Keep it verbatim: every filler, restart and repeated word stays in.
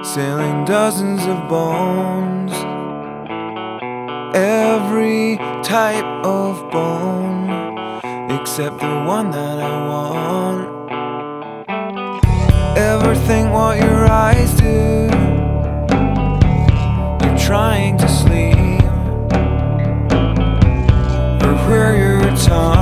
selling dozens of bones, every type of bone except the one that I want. Ever think what your eyes do? You're trying to sleep, or where your tongue